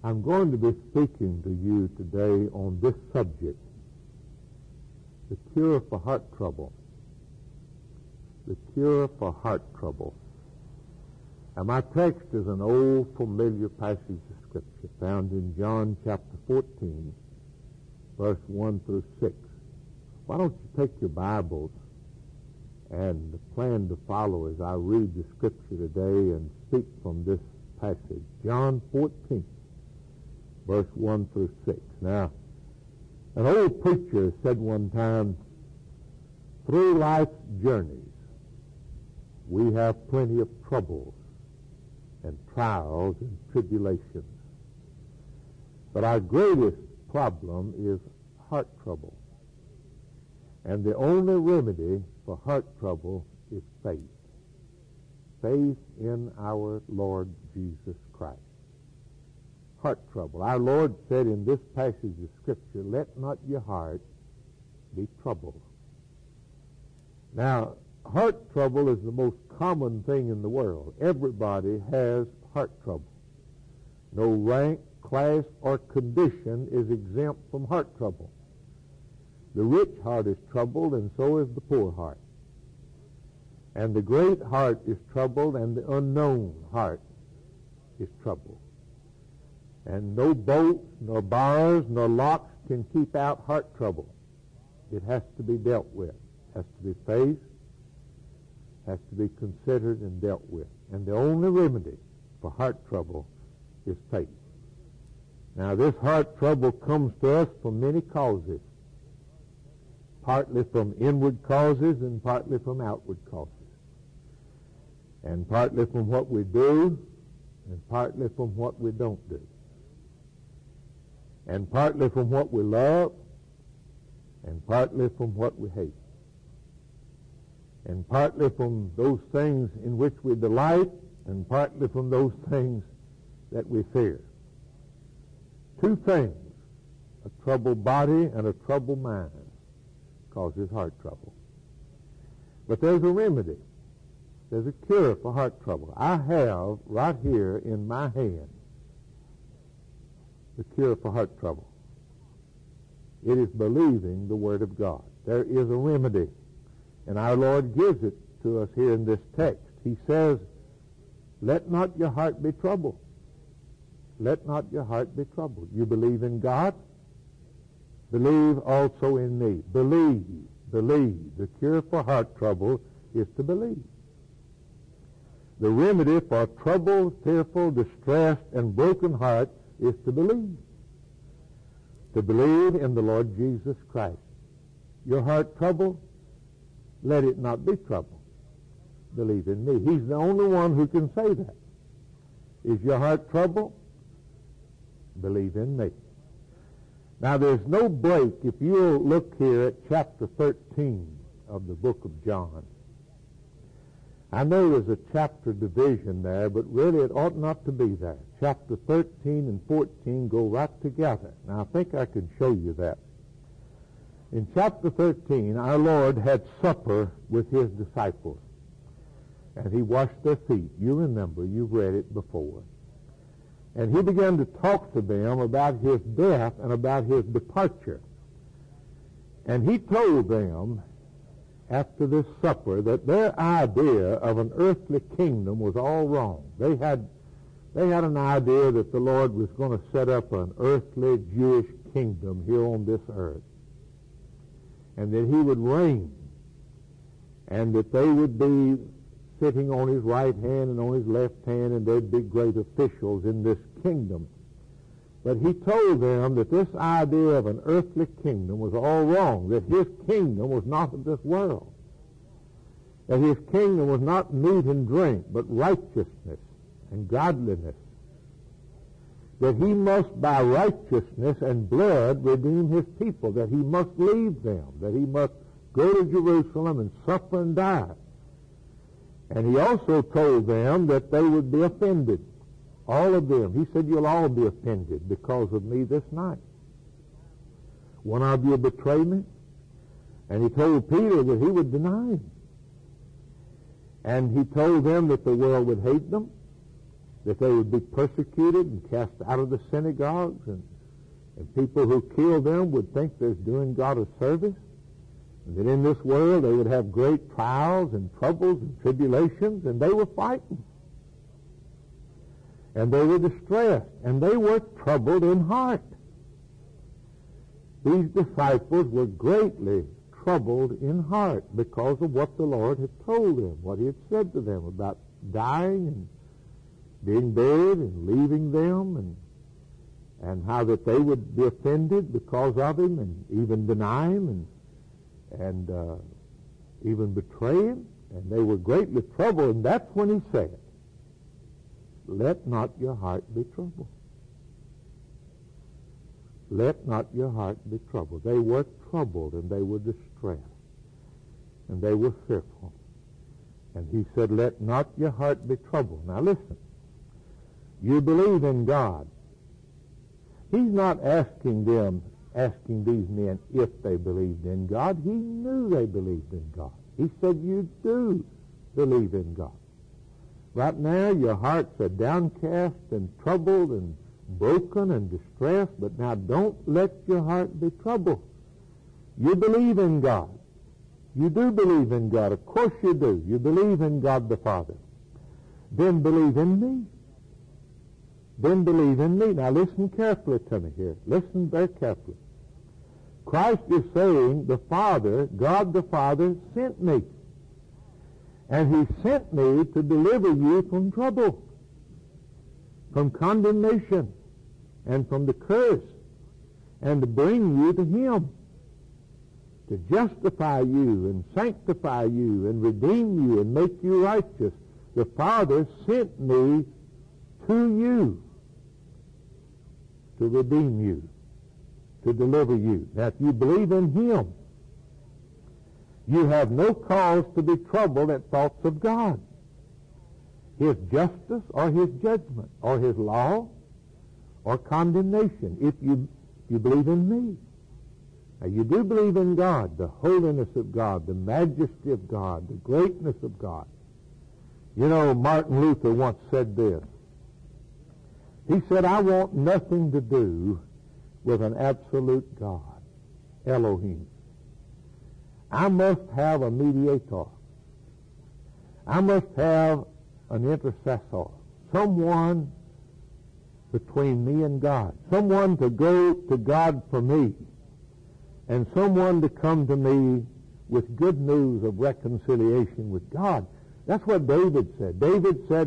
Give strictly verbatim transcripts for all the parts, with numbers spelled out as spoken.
I'm going to be speaking to you today on this subject, the cure for heart trouble. The cure for heart trouble. Now my text is an old familiar passage of Scripture found in John chapter fourteen, verse one through six. Why don't you take your Bibles and plan to follow as I read the Scripture today and speak from this passage. John fourteen, verse one through six. Now, an old preacher said one time, through life's journeys, we have plenty of troubles and trials and tribulations. But our greatest problem is heart trouble. And the only remedy for heart trouble is faith. Faith in our Lord Jesus Christ. Heart trouble. Our Lord said in this passage of Scripture, let not your heart be troubled. Now, heart trouble is the most common thing in the world. Everybody has heart trouble. No rank, class, or condition is exempt from heart trouble. The rich heart is troubled, and so is the poor heart. And the great heart is troubled, and the unknown heart is troubled. And no bolts, nor bars, nor locks can keep out heart trouble. It has to be dealt with. It has to be faced, has to be considered and dealt with. And the only remedy for heart trouble is faith. Now, this heart trouble comes to us from many causes. Partly from inward causes and partly from outward causes. And partly from what we do and partly from what we don't do. And partly from what we love and partly from what we hate. And partly from those things in which we delight and partly from those things that we fear. Two things, a troubled body and a troubled mind, causes heart trouble. But there's a remedy. There's a cure for heart trouble. I have right here in my hand the cure for heart trouble. It is believing the Word of God. There is a remedy. And our Lord gives it to us here in this text. He says, let not your heart be troubled. Let not your heart be troubled. You believe in God? Believe also in me. Believe, believe. The cure for heart trouble is to believe. The remedy for troubled, fearful, distressed, and broken heart is to believe. To believe in the Lord Jesus Christ. Your heart troubled? Let it not be troubled. Believe in me. He's the only one who can say that. Is your heart troubled? Believe in me. Now, there's no break. If you'll look here at chapter thirteen of the book of John. I know there's a chapter division there, but really it ought not to be there. Chapter thirteen and fourteen go right together. Now, I think I can show you that. In chapter thirteen, our Lord had supper with His disciples, and He washed their feet. You remember, you've read it before. And He began to talk to them about His death and about His departure. And He told them, after this supper, that their idea of an earthly kingdom was all wrong. They had, they had an idea that the Lord was going to set up an earthly Jewish kingdom here on this earth. And that He would reign. And that they would be sitting on His right hand and on His left hand, and there'd be great officials in this kingdom. But He told them that this idea of an earthly kingdom was all wrong, that His kingdom was not of this world, that His kingdom was not meat and drink, but righteousness and godliness, that He must by righteousness and blood redeem His people, that He must leave them, that He must go to Jerusalem and suffer and die. And He also told them that they would be offended. All of them. He said, you'll all be offended because of me this night. One of you will betray me. And He told Peter that he would deny Him. And He told them that the world would hate them. that they would be persecuted and cast out of the synagogues, and, and people who killed them would think they're doing God a service, and that in this world they would have great trials and troubles and tribulations, and they were fighting. And they were distressed, and they were troubled in heart. These disciples were greatly troubled in heart because of what the Lord had told them, what he had said to them about dying and being buried and leaving them, and and how that they would be offended because of him and even deny him and and uh, even betray him. And they were greatly troubled, and that's when he said, let not your heart be troubled. Let not your heart be troubled. They were troubled, and they were distressed, and they were fearful. And he said, let not your heart be troubled. Now listen, you believe in God. He's not asking them, asking these men if they believed in God. He knew they believed in God. He said, you do believe in God. Right now, your hearts are downcast and troubled and broken and distressed, but now don't let your heart be troubled. You believe in God. You do believe in God. Of course you do. You believe in God the Father. Then believe in me. Then believe in me. Now listen carefully to me here. Listen very carefully. Christ is saying the Father, God the Father, sent me. And he sent me to deliver you from trouble, from condemnation, and from the curse, and to bring you to him, to justify you and sanctify you and redeem you and make you righteous. The Father sent me to you to redeem you, to deliver you. Now, if you believe in him, you have no cause to be troubled at thoughts of God, his justice or his judgment or his law or condemnation, if you, you believe in me. Now, you do believe in God, the holiness of God, the majesty of God, the greatness of God. You know, Martin Luther once said this. He said, I want nothing to do with an absolute God, Elohim. I must have a mediator. I must have an intercessor, someone between me and God, someone to go to God for me, and someone to come to me with good news of reconciliation with God. That's what David said. David said,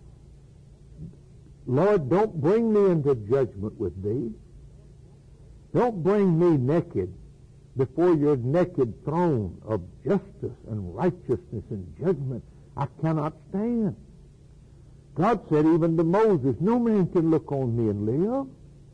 Lord, don't bring me into judgment with thee. Don't bring me naked before your naked throne of justice and righteousness and judgment. I cannot stand. God said even to Moses, no man can look on me and live.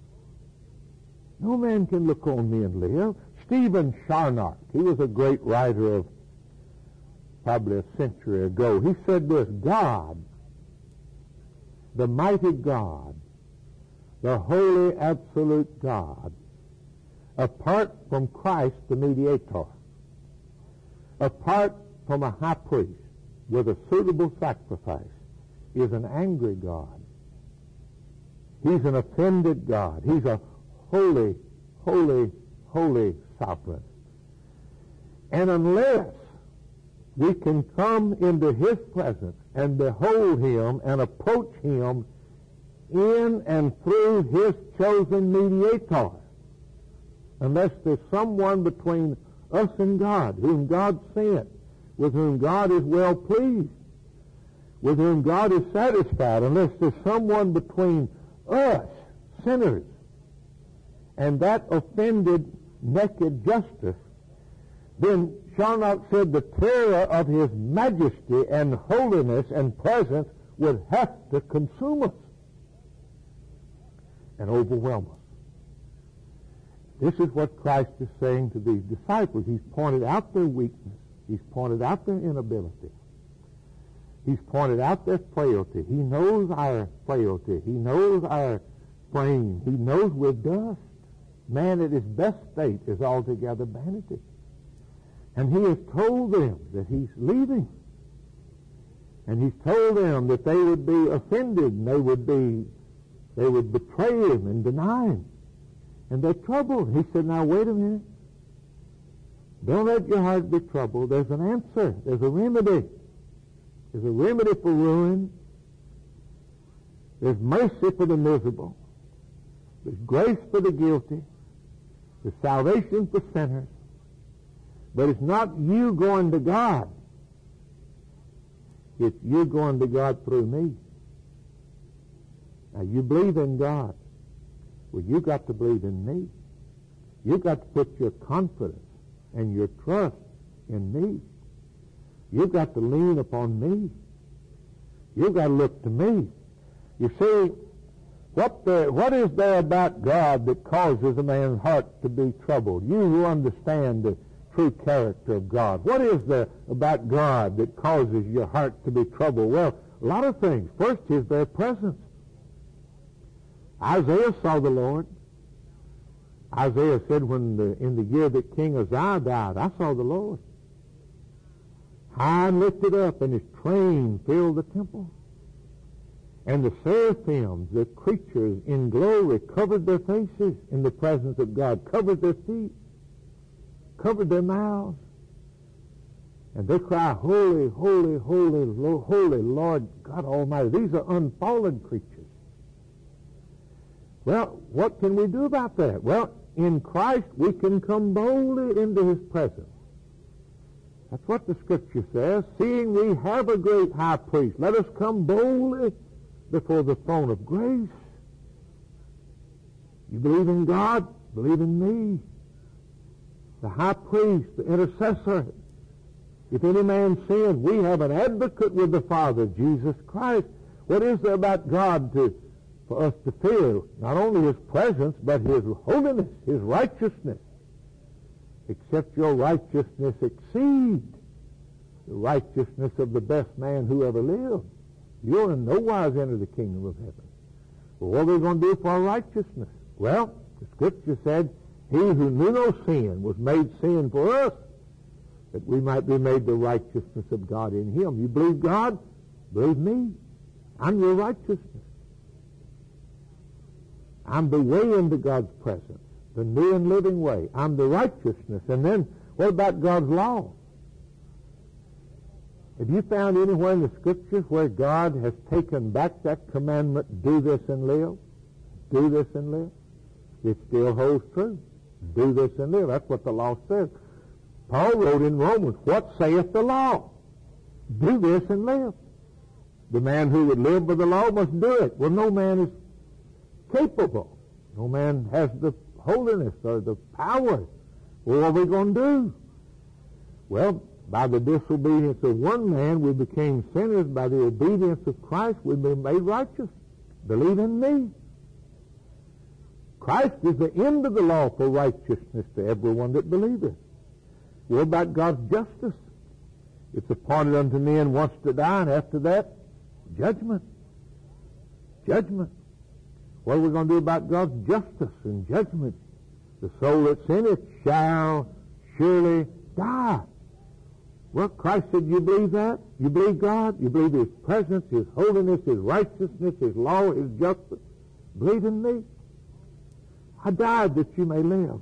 No man can look on me and live. Stephen Charnock, he was a great writer of probably a century ago. He said this, God, the mighty God, the holy absolute God, apart from Christ the mediator, apart from a high priest with a suitable sacrifice, is an angry God. He's an offended God. He's a holy, holy, holy sovereign. And unless we can come into his presence and behold him and approach him in and through his chosen mediator, unless there's someone between us and God, whom God sent, with whom God is well pleased, with whom God is satisfied, unless there's someone between us, sinners, and that offended, naked justice, then Charnock said the terror of his majesty and holiness and presence would have to consume us and overwhelm us. This is what Christ is saying to these disciples. He's pointed out their weakness. He's pointed out their inability. He's pointed out their frailty. He knows our frailty. He knows our frame. He knows we're dust. Man at his best state is altogether vanity. And he has told them that he's leaving. And he's told them that they would be offended and they would be, they would betray him and deny him. And they're troubled. He said, now wait a minute. Don't let your heart be troubled. There's an answer. There's a remedy. There's a remedy for ruin. There's mercy for the miserable. There's grace for the guilty. There's salvation for sinners. But it's not you going to God. It's you going to God through me. Now, you believe in God. Well, you got to believe in me. You got to put your confidence and your trust in me. You've got to lean upon me. You've got to look to me. You see, what there, what is there about God that causes a man's heart to be troubled? You who understand the true character of God. What is there about God that causes your heart to be troubled? Well, a lot of things. First is their presence. Isaiah saw the Lord. Isaiah said, when the, in the year that King Uzziah died, I saw the Lord. High and lifted up, and his train filled the temple. And the seraphims, the creatures in glory, covered their faces in the presence of God, covered their feet, covered their mouths. And they cry, holy, holy, holy, holy Lord God Almighty. These are unfallen creatures. Well, what can we do about that? Well, in Christ we can come boldly into his presence. That's what the Scripture says. Seeing we have a great high priest, let us come boldly before the throne of grace. You believe in God? Believe in me. The high priest, the intercessor. If any man sins, we have an advocate with the Father, Jesus Christ. What is there about God to, for us to fear? Not only his presence, but his holiness, his righteousness. Except your righteousness exceed the righteousness of the best man who ever lived, you'll in no wise enter the kingdom of heaven. Well, what are we going to do for our righteousness? Well, the Scripture said, he who knew no sin was made sin for us, that we might be made the righteousness of God in him. You believe God? Believe me. I'm your righteousness. I'm the way into God's presence, the new and living way. I'm the righteousness. And then, what about God's law? Have you found anywhere in the Scriptures where God has taken back that commandment, do this and live? Do this and live? It still holds true. Do this and live. That's what the law says. Paul wrote in Romans, what saith the law? Do this and live. The man who would live by the law must do it. Well, no man is capable. No man has the holiness or the power. Well, what are we going to do? Well, by the disobedience of one man, we became sinners. By the obedience of Christ, we've been made righteous. Believe in me. Christ is the end of the law for righteousness to everyone that believeth. What about God's justice? It's appointed unto men once to die, and after that, judgment. Judgment. What are we going to do about God's justice and judgment? The soul that sinneth shall surely die. Well, Christ said, you believe that? You believe God? You believe his presence, his holiness, his righteousness, his law, his justice? Believe in me. I died that you may live.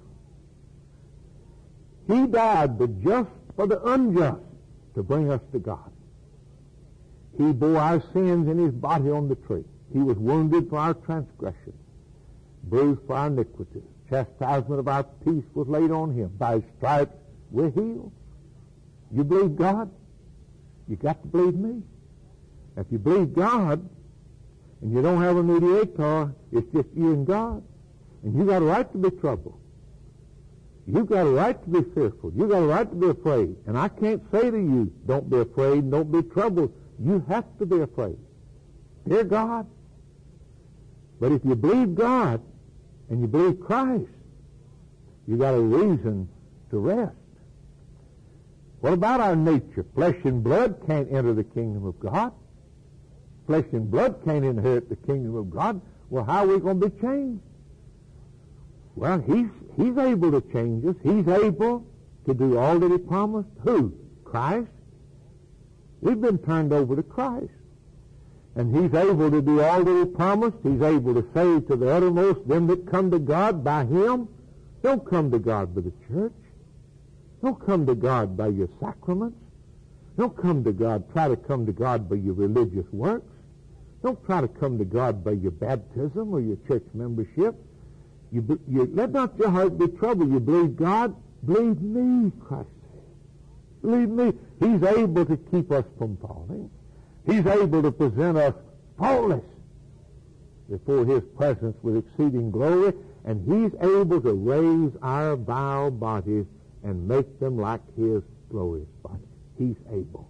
He died, the just for the unjust, to bring us to God. He bore our sins in his body on the tree. He was wounded for our transgressions, bruised for our iniquities. Chastisement of our peace was laid on him. By his stripes we're healed. You believe God? You got to believe me. If you believe God and you don't have a mediator, it's just you and God. And you got a right to be troubled. You've got a right to be fearful. You've got a right to be afraid. And I can't say to you, don't be afraid, don't be troubled. You have to be afraid. Fear God. But if you believe God and you believe Christ, you got a reason to rest. What about our nature? Flesh and blood can't enter the kingdom of God. Flesh and blood can't inherit the kingdom of God. Well, how are we going to be changed? Well, he's, he's able to change us. He's able to do all that he promised. Who? Christ. We've been turned over to Christ. And He's able to do all that He promised. He's able to save to the uttermost them that come to God by Him. Don't come to God by the church. Don't come to God by your sacraments. Don't come to God, try to come to God by your religious works. Don't try to come to God by your baptism or your church membership. You, you, let not your heart be troubled. You believe God, believe me, Christ said. Believe me. He's able to keep us from falling. He's able to present us faultless before His presence with exceeding glory, and He's able to raise our vile bodies and make them like His glorious body. He's able.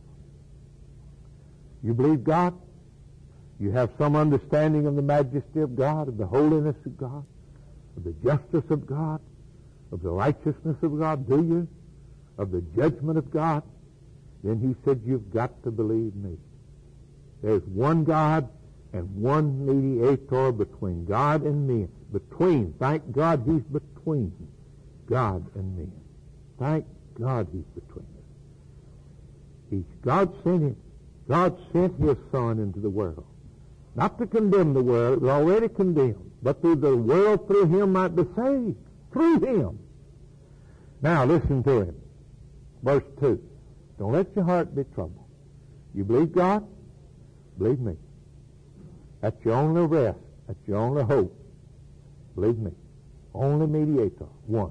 You believe God? You have some understanding of the majesty of God, of the holiness of God, of the justice of God, of the righteousness of God, do you? Of the judgment of God? Then He said, you've got to believe me. There's one God and one mediator between God and men. Between. Thank God He's between God and men. Thank God He's between us. He's, God sent Him. God sent His Son into the world. Not to condemn the world. It was already condemned. But through the world, through Him might be saved. Through Him. Now listen to Him. Verse two. Don't let your heart be troubled. You believe God? Believe me. That's your only rest. That's your only hope. Believe me. Only mediator. One.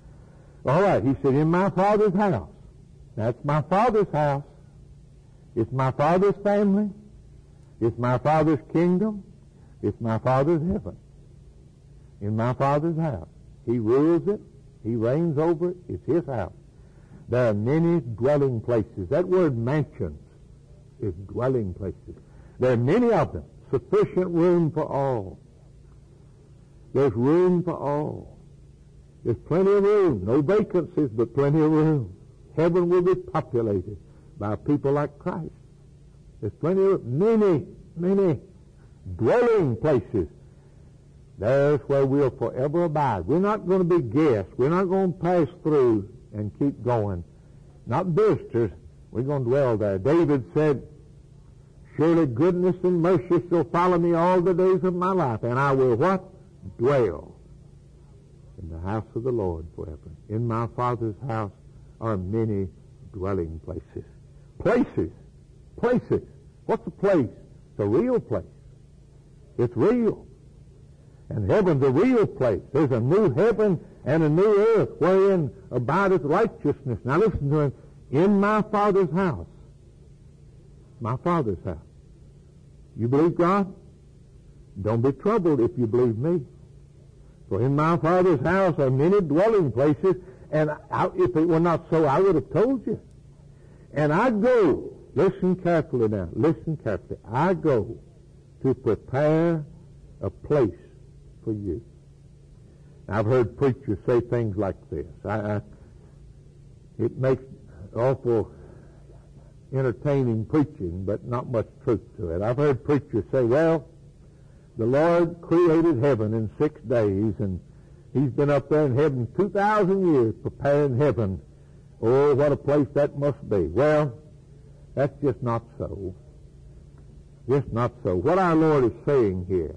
All right. He said, in my Father's house. That's my Father's house. It's my Father's family. It's my Father's kingdom. It's my Father's heaven. In my Father's house. He rules it. He reigns over it. It's His house. There are many dwelling places. That word mansions is dwelling places. There are many of them. Sufficient room for all. There's room for all. There's plenty of room. No vacancies, but plenty of room. Heaven will be populated by people like Christ. There's plenty of, many, many dwelling places. There's where we'll forever abide. We're not going to be guests. We're not going to pass through and keep going. Not visitors. We're going to dwell there. David said, surely goodness and mercy shall follow me all the days of my life, and I will what? Dwell in the house of the Lord forever. In my Father's house are many dwelling places. Places. Places. What's a place? It's a real place. It's real. And heaven's a real place. There's a new heaven and a new earth wherein abideth righteousness. Now listen to him. In my Father's house. My Father's house. You believe God? Don't be troubled if you believe me. For in my Father's house are many dwelling places, and I, if it were not so, I would have told you. And I go, listen carefully now, listen carefully. I go to prepare a place for you. Now, I've heard preachers say things like this. I, I, it makes awful entertaining preaching, but not much truth to it. I've heard preachers say, well, the Lord created heaven in six days, and He's been up there in heaven two thousand years preparing heaven. Oh, what a place that must be. Well, that's just not so. Just not so. What our Lord is saying here,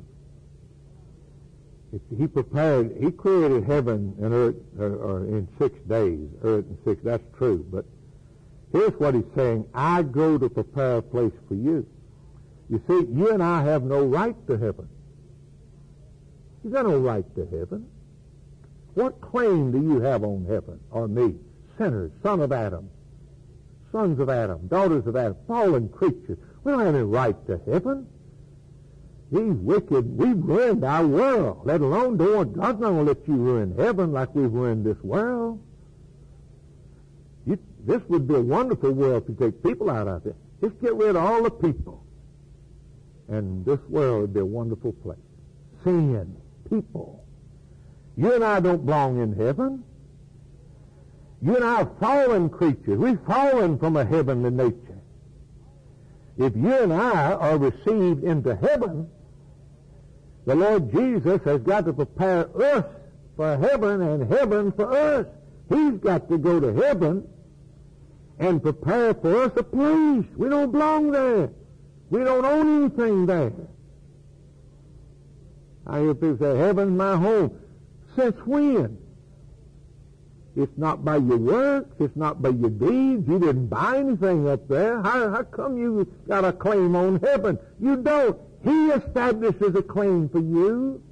He prepared, He created heaven and earth or, or in six days, earth in six, that's true, but here's what He's saying. I go to prepare a place for you. You see, you and I have no right to heaven. You've got no right to heaven. What claim do you have on heaven, or me? Sinners, son of Adam, sons of Adam, daughters of Adam, fallen creatures. We don't have any right to heaven. These wicked, we've ruined our world, let alone don't, God's not going to let you ruin heaven like we've ruined this world. You, this would be a wonderful world to take people out of it. Just get rid of all the people. And this world would be a wonderful place. Sin, people. You and I don't belong in heaven. You and I are fallen creatures. We've fallen from a heavenly nature. If you and I are received into heaven, the Lord Jesus has got to prepare us for heaven and heaven for us. He's got to go to heaven and prepare for us a place. We don't belong there. We don't own anything there. I hear people say, heaven's my home. Since when? It's not by your works. It's not by your deeds. You didn't buy anything up there. How, how come you got a claim on heaven? You don't. He establishes a claim for you.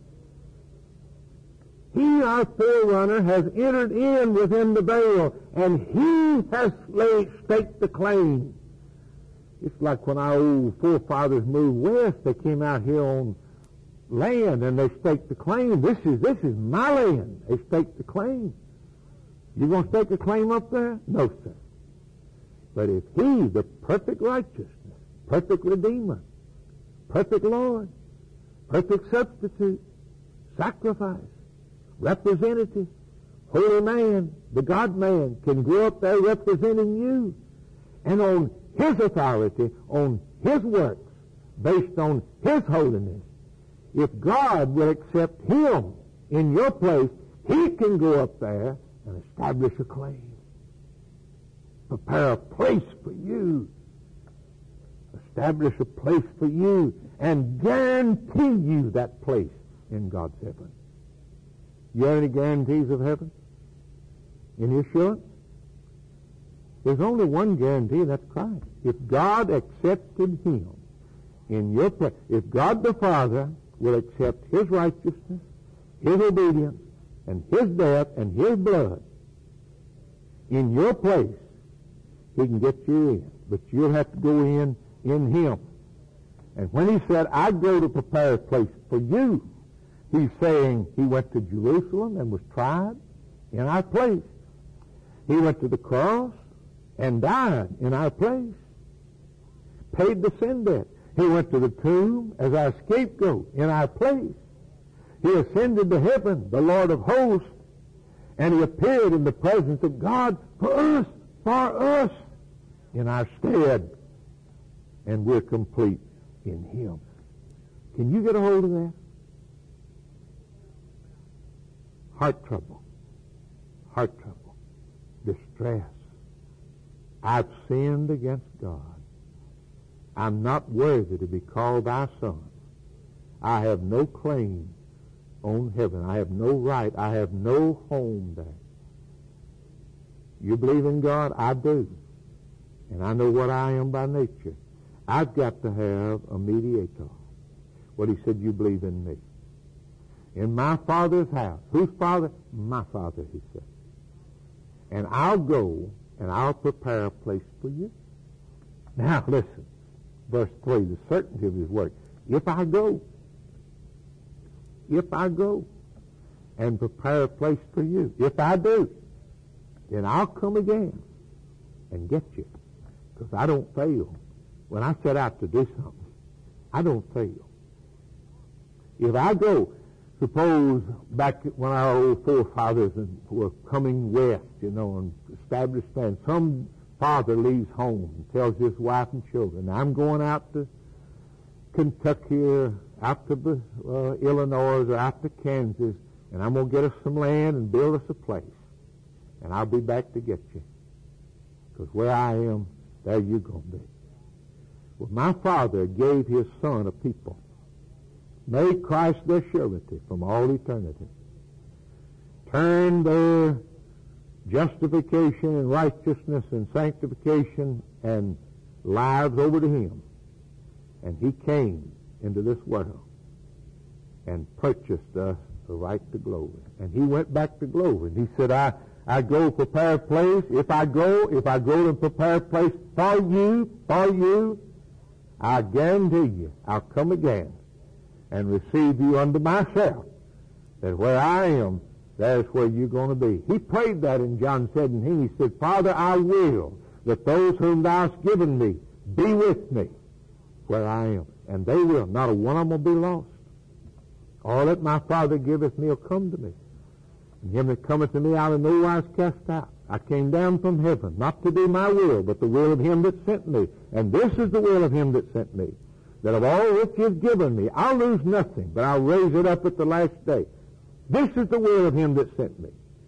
He, our forerunner, has entered in within the veil, and he has laid, staked the claim. It's like when our old forefathers moved west, they came out here on land, and they staked the claim. This is, this is my land. They staked the claim. You going to stake a claim up there? No, sir. But if he, the perfect righteousness, perfect Redeemer, perfect Lord, perfect substitute, sacrifice, representative, holy man, the God-man, can go up there representing you, and on his authority, on his works, based on his holiness, if God will accept him in your place, he can go up there and establish a claim. Prepare a place for you. Establish a place for you and guarantee you that place in God's heaven. You have any guarantees of heaven? Any assurance? There's only one guarantee, and that's Christ. If God accepted him in your place, if God the Father will accept his righteousness, his obedience, and his death, and his blood in your place, he can get you in. But you'll have to go in in him. And when he said, I go to prepare a place for you, he's saying he went to Jerusalem and was tried in our place. He went to the cross and died in our place. Paid the sin debt. He went to the tomb as our scapegoat in our place. He ascended to heaven, the Lord of hosts, and he appeared in the presence of God for us, for us, in our stead. And we're complete in him. Can you get a hold of that? Heart trouble, heart trouble, distress. I've sinned against God. I'm not worthy to be called thy son. I have no claim on heaven. I have no right. I have no home there. You believe in God? I do. And I know what I am by nature. I've got to have a mediator. Well, he said, you believe in me. In my Father's house. Whose Father? My Father, he said. And I'll go and I'll prepare a place for you. Now, listen. Verse three, the certainty of his work. If I go, if I go and prepare a place for you, if I do, then I'll come again and get you. Because I don't fail. When I set out to do something, I don't fail. If I go, suppose back when our old forefathers were coming west, you know, and established land, some father leaves home and tells his wife and children, I'm going out to Kentucky or out to uh, Illinois or out to Kansas, and I'm going to get us some land and build us a place. And I'll be back to get you. Because where I am, there you're going to be. Well, my Father gave his Son a people, made Christ their surety from all eternity, turned their justification and righteousness and sanctification and lives over to him. And he came into this world and purchased us the right to glory. And he went back to glory. And he said, I, I go prepare a place. If I go, if I go to prepare a place for you, for you, I guarantee you, I'll come again and receive you unto myself. That where I am, there's where you're going to be. He prayed that in John seventeen. He said, Father, I will that those whom thou hast given me be with me where I am. And they will. Not a one of them will be lost. All that my Father giveth me will come to me. And him that cometh to me I'll in no wise cast out. I came down from heaven, not to do my will, but the will of him that sent me. And this is the will of him that sent me, that of all which he has given me, I'll lose nothing, but I'll raise it up at the last day. This is the will of him that sent me,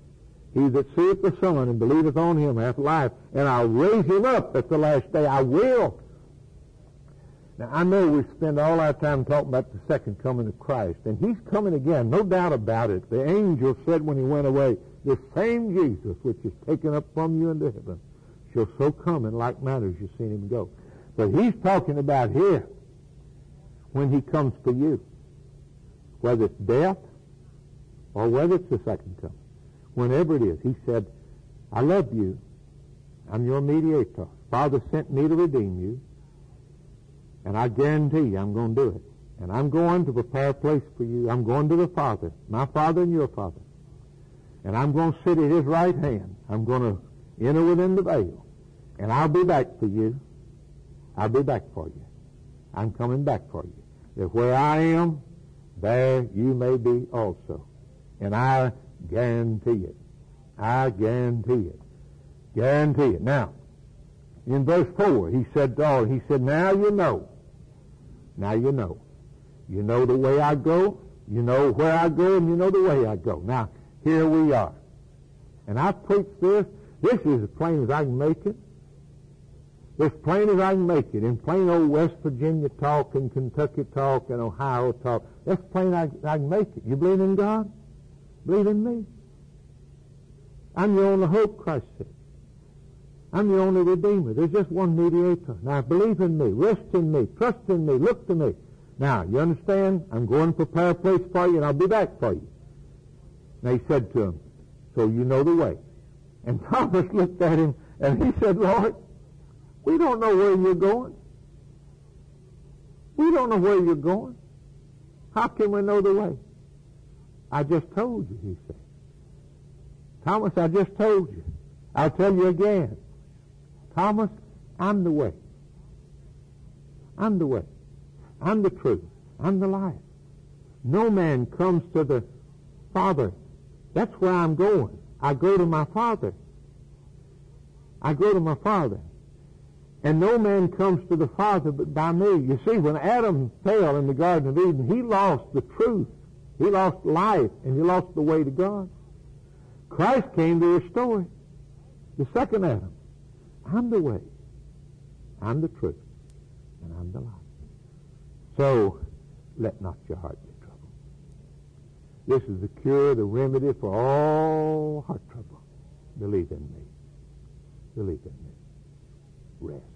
He that seeth the Son and believeth on him hath life, and I'll raise him up at the last day. I will. Now, I know we spend all our time talking about the second coming of Christ, and he's coming again, no doubt about it. The angel said when he went away, the same Jesus which is taken up from you into heaven shall so come in like manner as you've seen him go. But he's talking about here when he comes for you, whether it's death or whether it's the second coming. Whenever it is, he said, I love you. I'm your mediator. Father sent me to redeem you. And I guarantee you I'm going to do it. And I'm going to prepare a place for you. I'm going to the Father, my Father and your Father. And I'm going to sit at his right hand. I'm going to enter within the veil. And I'll be back for you. I'll be back for you. I'm coming back for you. That where I am, there you may be also. And I guarantee it. I guarantee it. Guarantee it. Now, in verse four, he said to all, he said, now you know. Now you know. You know the way I go. You know where I go, and you know the way I go. Now, here we are. And I preached this. This is as plain as I can make it. As plain as I can make it. In plain old West Virginia talk and Kentucky talk and Ohio talk. That's plain I, I can make it. You believe in God? Believe in me. I'm your only hope, Christ said. I'm your only Redeemer. There's just one mediator. Now, believe in me. Rest in me. Trust in me. Look to me. Now, you understand? I'm going to prepare a place for you, and I'll be back for you. And he said to him, so you know the way. And Thomas looked at him, and he said, Lord, we don't know where you're going. We don't know where you're going. How can we know the way? I just told you, he said. Thomas, I just told you. I'll tell you again. Thomas, I'm the way. I'm the way. I'm the truth. I'm the life. No man comes to the Father. That's where I'm going. I go to my Father. I go to my Father. And no man comes to the Father but by me. You see, when Adam fell in the Garden of Eden, he lost the truth. He lost life, and he lost the way to God. Christ came to restore it. The second Adam. I'm the way. I'm the truth. And I'm the life. So, let not your heart be troubled. This is the cure, the remedy for all heart trouble. Believe in me. Believe in me. Rest.